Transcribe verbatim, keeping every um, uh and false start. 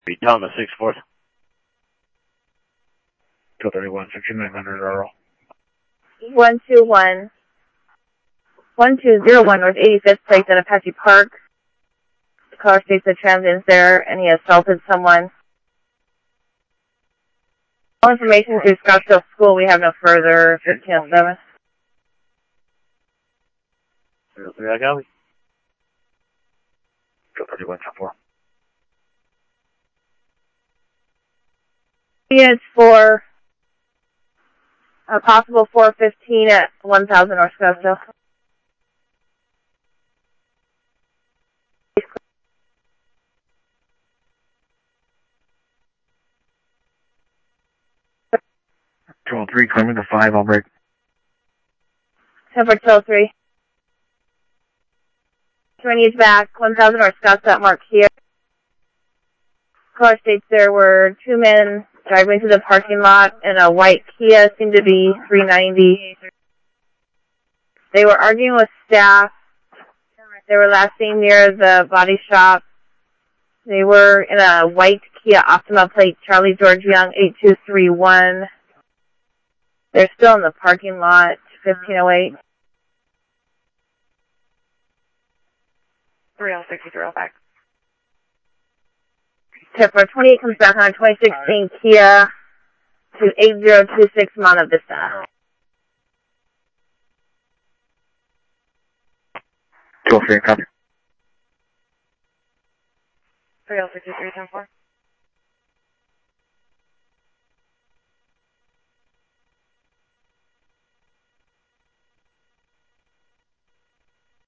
Be down to six fourth. two thirty-one, sixty-nine hundred R L. one two one, one two zero one North eighty-fifth Place at Apache Park. The caller states the transient's there and he assaulted someone. All information through Scottsdale School. We have no further. fifteen oh seven. zero three, I got it. two thirty-one, ten four. It's for a possible four fifteen at one thousand North Scottsdale. two oh three, coming to five, I'll break. ten for two oh three. Twenty back, one thousand North Scottsdale, mark here. Caller states there were two men driving to the parking lot in a white Kia, seemed to be three ninety. They were arguing with staff. They were last seen near the body shop. They were in a white Kia Optima plate, Charlie George Young, eight two three one. They're still in the parking lot, fifteen oh eight. three oh six zero back. Tip for twenty-eight comes back on twenty sixteen Kia to eight zero two six Monta Vista. two oh three, copy. three oh six three ten four.